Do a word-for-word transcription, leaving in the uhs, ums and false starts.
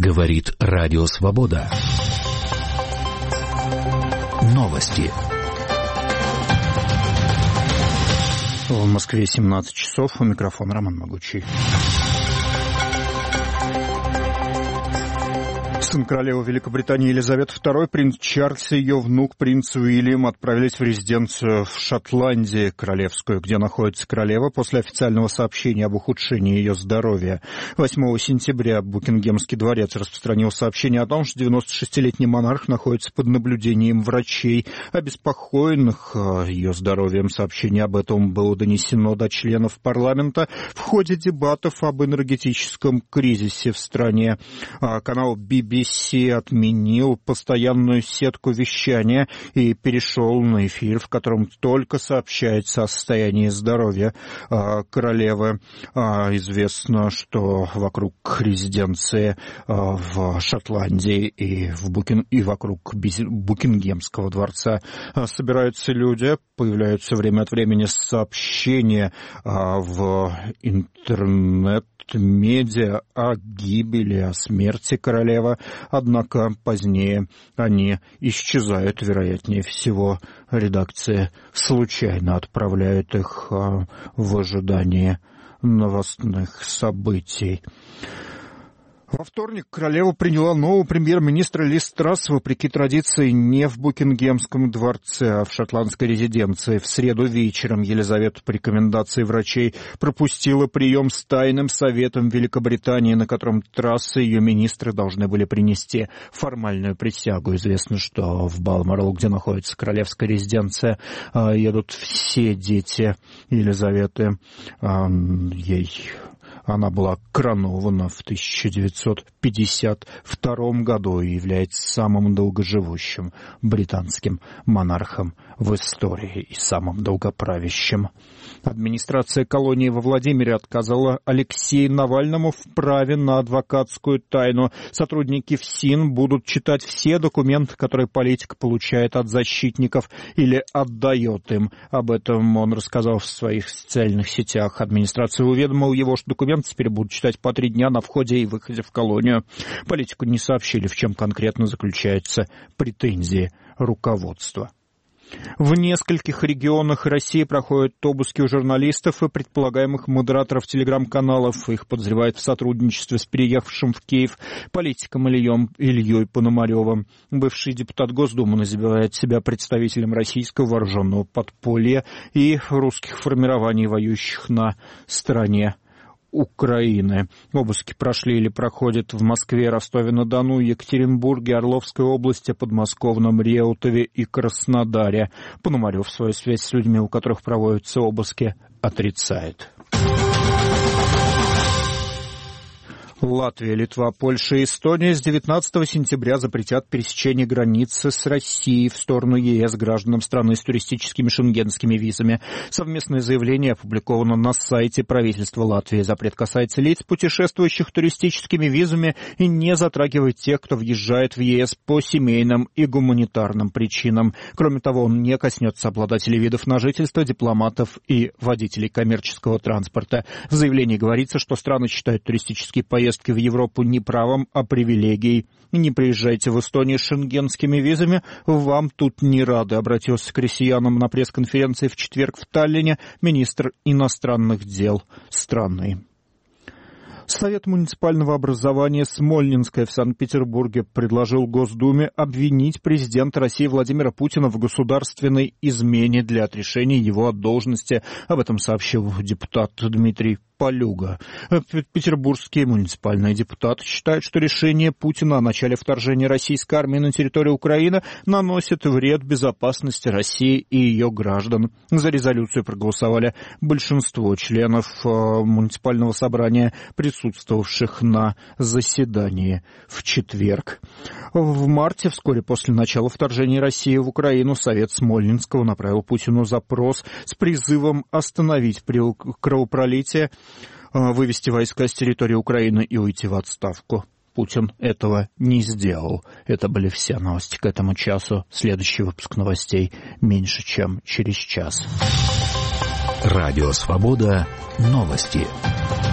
Говорит Радио Свобода. Новости. В Москве семнадцать часов. У микрофона Роман Могучий. Сын королевы Великобритании Елизаветы второй, принц Чарльз и ее внук принц Уильям отправились в резиденцию в Шотландии королевскую, где находится королева, после официального сообщения об ухудшении ее здоровья. восьмого сентября Букингемский дворец распространил сообщение о том, что девяностошестилетний монарх находится под наблюдением врачей, обеспокоенных ее здоровьем. Сообщение об этом было донесено до членов парламента в ходе дебатов об энергетическом кризисе в стране. Канал би би си отменил постоянную сетку вещания и перешел на эфир, в котором только сообщается о состоянии здоровья королевы. Известно, что вокруг резиденции в Шотландии и, в Букин... и вокруг Букингемского дворца собираются люди, появляются время от времени сообщения в интернет, медиа о гибели, о смерти королевы, однако позднее они исчезают, вероятнее всего, редакция случайно отправляет их в ожидании новостных событий. Во вторник королева приняла нового премьер-министра Лиз Трасс, вопреки традиции, не в Букингемском дворце, а в шотландской резиденции. В среду вечером Елизавета по рекомендации врачей пропустила прием с тайным советом Великобритании, на котором Трасс и ее министры должны были принести формальную присягу. Известно, что в Балморал, где находится королевская резиденция, едут все дети Елизаветы. Ей... Она была коронована в тысяча девятьсот пятьдесят втором году и является самым долгоживущим британским монархом в истории и самым долгоправящим. Администрация колонии во Владимире отказала Алексею Навальному в праве на адвокатскую тайну. Сотрудники ФСИН будут читать все документы, которые политик получает от защитников или отдает им. Об этом он рассказал в своих социальных сетях. Администрация уведомила его, что документы теперь будут читать по три дня на входе и выходе в колонию. Политику не сообщили, в чем конкретно заключаются претензии руководства. В нескольких регионах России проходят обыски у журналистов и предполагаемых модераторов телеграм-каналов. Их подозревают в сотрудничестве с переехавшим в Киев политиком Ильем, Ильей Пономаревым. Бывший депутат Госдумы называет себя представителем российского вооруженного подполья и русских формирований, воюющих на стороне Украины. Обыски прошли или проходят в Москве, Ростове-на-Дону, Екатеринбурге, Орловской области, Подмосковном, Реутове и Краснодаре. Пономарев свою связь с людьми, у которых проводятся обыски, отрицает. Латвия, Литва, Польша и Эстония с девятнадцатого сентября запретят пересечение границы с Россией в сторону ЕС гражданам страны с туристическими шенгенскими визами. Совместное заявление опубликовано на сайте правительства Латвии. Запрет касается лиц, путешествующих туристическими визами, и не затрагивает тех, кто въезжает в ЕС по семейным и гуманитарным причинам. Кроме того, он не коснется обладателей видов на жительство, дипломатов и водителей коммерческого транспорта. В заявлении говорится, что страны считают туристические поездки в Европу не правом, а привилегией. Не приезжайте в Эстонию с шенгенскими визами, вам тут не рады, обратился к россиянам на пресс-конференции в четверг в Таллине министр иностранных дел страны. Совет муниципального образования Смольнинское в Санкт-Петербурге предложил Госдуме обвинить президента России Владимира Путина в государственной измене для отрешения его от должности. Об этом сообщил депутат Дмитрий Полюга. Петербургские муниципальные депутаты считают, что решение Путина о начале вторжения российской армии на территорию Украины наносит вред безопасности России и ее граждан. За резолюцию проголосовали большинство членов муниципального собрания, присутствовавших на заседании в четверг. В марте, вскоре после начала вторжения России в Украину, Совет Смольнинского направил Путину запрос с призывом остановить кровопролитие, вывести войска с территории Украины и уйти в отставку. Путин этого не сделал. Это были все новости к этому часу. Следующий выпуск новостей меньше, чем через час. Радио Свобода. Новости.